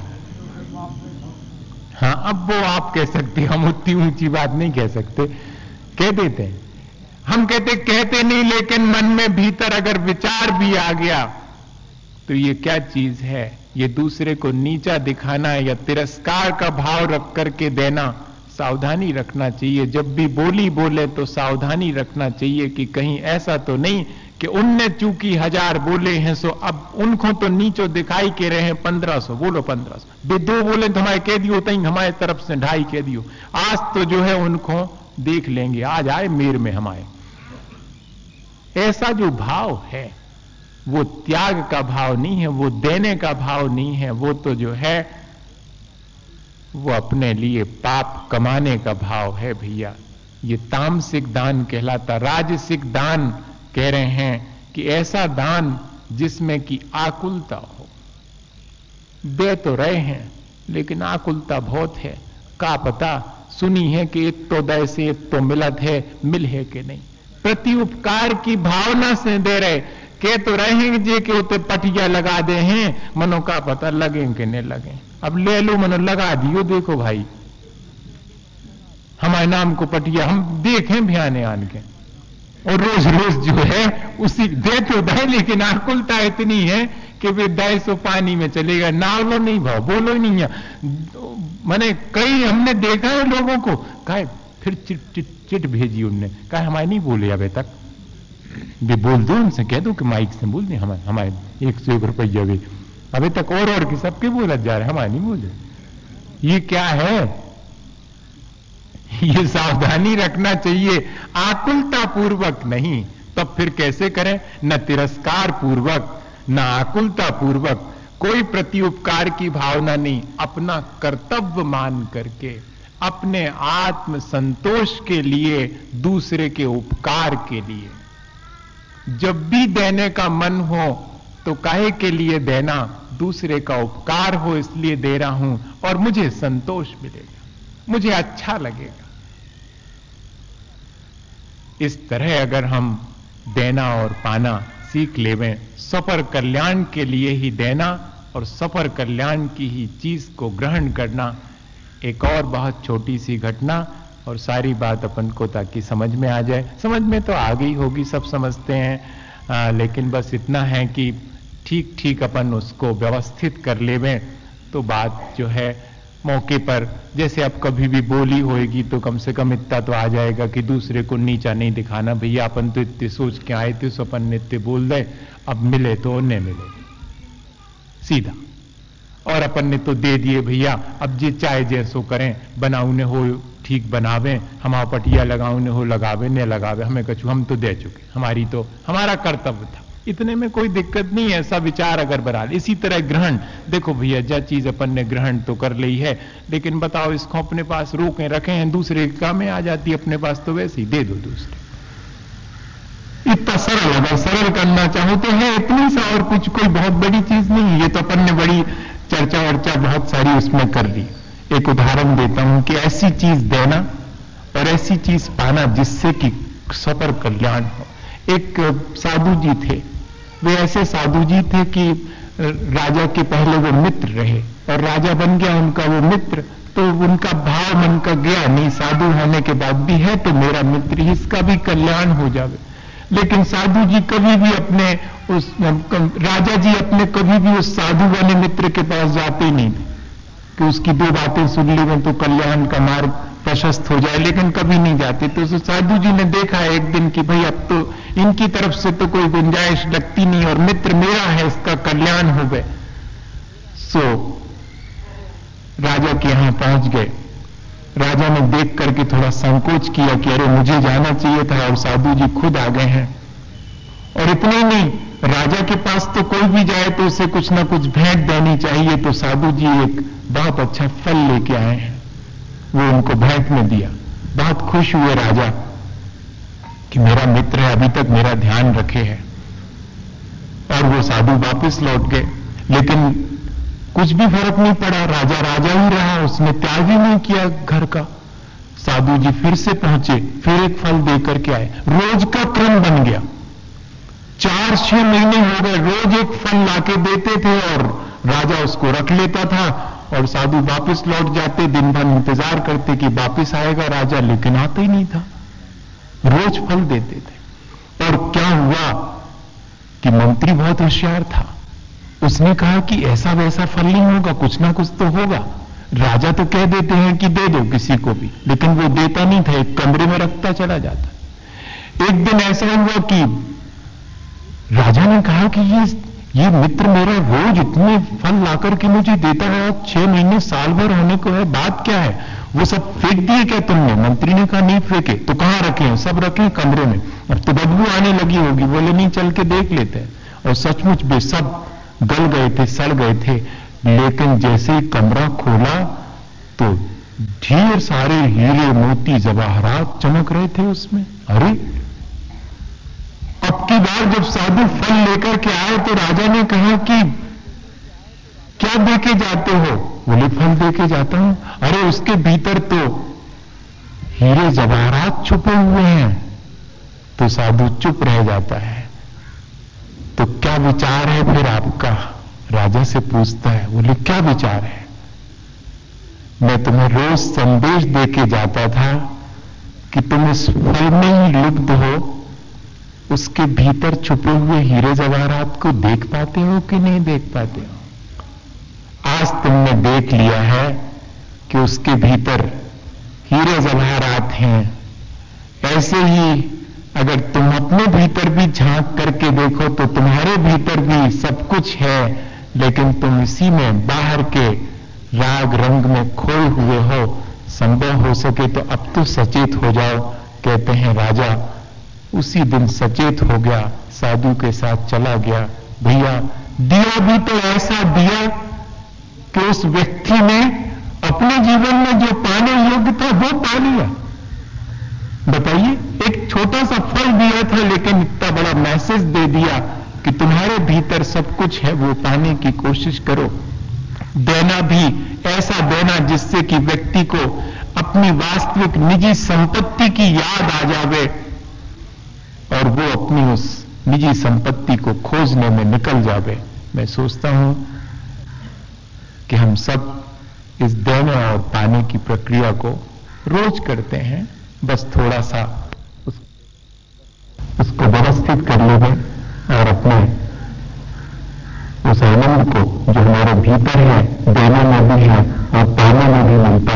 हाँ, अब वो आप कह सकते, हम उतनी ऊंची बात नहीं कह सकते, कह देते हैं। हम कहते कहते नहीं, लेकिन मन में भीतर अगर विचार भी आ गया तो ये क्या चीज है, ये दूसरे को नीचा दिखाना या तिरस्कार का भाव रख करके देना। सावधानी रखना चाहिए, जब भी बोली बोले तो सावधानी रखना चाहिए कि कहीं ऐसा तो नहीं कि उनने चूंकि हजार बोले हैं सो अब उनको तो नीचो दिखाई के रहे हैं पंद्रह सौ, बोलो पंद्रह सौ, बे दो बोले तो हमारे कह दियो, तई हमारे तरफ से ढाई कह दियो, आज तो जो है उनको देख लेंगे, आज आए मेर में हमारे। ऐसा जो भाव है वो त्याग का भाव नहीं है, वो देने का भाव नहीं है, वो तो जो है वो अपने लिए पाप कमाने का भाव है भैया। ये तामसिक दान कहलाता। राजसिक दान कह रहे हैं कि ऐसा दान जिसमें कि आकुलता हो। दे तो रहे हैं लेकिन आकुलता बहुत है, का पता सुनी है कि इत तो दय से इत तो मिलत है, मिल है कि नहीं। प्रति उपकार की भावना से दे रहे, के तो रहेंगे जे के उते पटिया लगा दे हैं, मनो का पता लगे कि नहीं लगे। अब ले लो, मनो लगा दियो, देखो भाई हमारे नाम को पटिया हम देखें भयाने आन के, और रोज रोज जो है उसी दे तो दे, लेकिन आकुलता इतनी है कि वे दय सो पानी में चलेगा, नावलो नहीं भाव, बोलो ही नहीं है। मैंने कई हमने देखा है लोगों को, कहा फिर चिट चिट चिट भेजी उनने, कहा हमारे नहीं बोले अभी तक, भी बोल दो उनसे, कह दो कि माइक से बोल दें हमारे हमारे एक सौ एक रुपया भी अभी तक और और की सबके बोला जा रहे, हमारे नहीं बोले। ये क्या है, ये सावधानी रखना चाहिए, आकुलता पूर्वक नहीं। तब फिर कैसे करें, न तिरस्कार पूर्वक न आकुलता पूर्वक, कोई प्रति उपकार की भावना नहीं, अपना कर्तव्य मान करके, अपने आत्म संतोष के लिए, दूसरे के उपकार के लिए। जब भी देने का मन हो तो काहे के लिए देना, दूसरे का उपकार हो इसलिए दे रहा हूं और मुझे संतोष मिलेगा, मुझे अच्छा लगेगा। इस तरह अगर हम देना और पाना सीख लेवें, सफर कल्याण के लिए ही देना और सफर कल्याण की ही चीज को ग्रहण करना। एक और बहुत छोटी सी घटना, और सारी बात अपन को ताकि समझ में आ जाए, समझ में तो आ गई होगी, सब समझते हैं, आ, लेकिन बस इतना है कि ठीक ठीक अपन उसको व्यवस्थित कर लेवें तो बात जो है मौके पर, जैसे अब कभी भी बोली होएगी तो कम से कम इतना तो आ जाएगा कि दूसरे को नीचा नहीं दिखाना। भैया अपन तो इतने सोच के आए थे, सो अपन ने इतने बोल दे, अब मिले तो उन्हें मिले सीधा, और अपन ने तो दे दिए भैया, अब जे चाहे जैसो करें, बनाऊने हो ठीक बनावे, हमारा पटिया लगाऊने हो लगावे, न लगावे, हमें कछु हम तो दे चुके, हमारी तो हमारा कर्तव्य था, इतने में कोई दिक्कत नहीं है। ऐसा विचार अगर बना ले। इसी तरह ग्रहण, देखो भैया जा चीज अपन ने ग्रहण तो कर ली है, लेकिन बताओ इसको अपने पास रोके रखे हैं, दूसरे के काम में आ जाती है अपने पास, तो वैसे ही दे दो दूसरे। इतना सरल, अगर सरल करना चाहो तो है इतनी सा, और कुछ कोई बहुत बड़ी चीज नहीं। ये तो अपन ने बड़ी चर्चा वर्चा बहुत सारी उसमें कर ली। एक उदाहरण देता हूं कि ऐसी चीज देना और ऐसी चीज पाना जिससे कि सफर कल्याण हो। एक साधु जी थे, वे ऐसे साधु जी थे कि राजा के पहले वो मित्र रहे और राजा बन गया उनका वो मित्र, तो उनका भाव मन का गया, नहीं साधु होने के बाद भी है तो मेरा मित्र ही, इसका भी कल्याण हो जावे। लेकिन साधु जी कभी भी अपने उस राजा जी अपने कभी भी उस साधु वाले मित्र के पास जाते ही नहीं थे कि उसकी दो बातें सुन ली में तो कल्याण का मार्ग प्रशस्त हो जाए, लेकिन कभी नहीं जाते। तो साधु जी ने देखा एक दिन कि भाई अब तो इनकी तरफ से तो कोई गुंजाइश लगती नहीं और मित्र मेरा है, इसका कल्याण हो गए। सो राजा के यहां पहुंच गए। राजा ने देख करके थोड़ा संकोच किया कि अरे मुझे जाना चाहिए था और साधु जी खुद आ गए हैं। और इतना ही नहीं, राजा के पास तो कोई भी जाए तो उसे कुछ ना कुछ भेंट देनी चाहिए, तो साधु जी एक बहुत अच्छा फल लेके आए हैं, वो उनको भेंट में दिया। बहुत खुश हुए राजा कि मेरा मित्र है, अभी तक मेरा ध्यान रखे है। और वो साधु वापस लौट गए, लेकिन कुछ भी फर्क नहीं पड़ा, राजा राजा ही रहा, उसने त्याग ही नहीं किया घर का। साधु जी फिर से पहुंचे, फिर एक फल देकर के आए। रोज का क्रम बन गया, चार छह महीने हो गए, रोज एक फल लाके देते थे और राजा उसको रख लेता था और साधु वापस लौट जाते। दिन भर इंतजार करते कि वापस आएगा राजा, लेकिन आता ही नहीं था। रोज फल देते थे। और क्या हुआ कि मंत्री बहुत होशियार था, उसने कहा कि ऐसा वैसा फल नहीं होगा, कुछ ना कुछ तो होगा। राजा तो कह देते हैं कि दे दो किसी को भी, लेकिन वो देता नहीं था, एक कमरे में रखता चला जाता। एक दिन ऐसा हुआ कि राजा ने कहा कि ये ये मित्र मेरा रोज इतने फल लाकर के मुझे देता है, छह महीने साल भर होने को है, बात क्या है? वो सब फेंक दिए क्या तुमने? मंत्री ने कहा नहीं फेंके। तो कहां रखे हैं? सब रखे कमरे में। अब तो बदबू आने लगी होगी। बोले नहीं, चल के देख लेते हैं। और सचमुच वे सब गल गए थे, सड़ गए थे। लेकिन जैसे ही कमरा खोला तो ढेर सारे हीरे मोती जवाहरात चमक रहे थे उसमें। अरे अब की बार जब साधु फल लेकर के आए तो राजा ने कहा कि क्या देके जाते हो? बोले फल देके जाता हूं। अरे उसके भीतर तो हीरे जवाहरात छुपे हुए हैं। तो साधु चुप रह जाता है। तो क्या विचार है फिर आपका? राजा से पूछता है। बोले क्या विचार है? मैं तुम्हें रोज संदेश देके जाता था कि तुम इस फल में ही लुप्त हो, उसके भीतर छुपे हुए हीरे जवाहरात को देख पाते हो कि नहीं देख पाते हो? आज तुमने देख लिया है कि उसके भीतर हीरे जवाहरात हैं। ऐसे ही अगर तुम अपने भीतर भी झांक करके देखो तो तुम्हारे भीतर भी सब कुछ है, लेकिन तुम इसी में बाहर के राग रंग में खोए हुए हो। संभव हो सके तो अब तो सचेत हो जाओ। कहते हैं राजा उसी दिन सचेत हो गया, साधु के साथ चला गया। भैया दिया भी तो ऐसा दिया कि उस व्यक्ति ने अपने जीवन में जो पाने योग्य था वो पा लिया। बताइए, एक छोटा सा फल दिया था लेकिन इतना बड़ा मैसेज दे दिया कि तुम्हारे भीतर सब कुछ है, वो पाने की कोशिश करो। देना भी ऐसा देना जिससे कि व्यक्ति को अपनी वास्तविक निजी संपत्ति की याद आ जावे और वो अपनी उस निजी संपत्ति को खोजने में निकल जावे। मैं सोचता हूं कि हम सब इस देने और पाने की प्रक्रिया को रोज करते हैं, बस थोड़ा सा उस, उसको व्यवस्थित कर लेंगे और अपने उस आनंद को जो हमारे भीतर है, देने में भी है और पाने में भी मिलता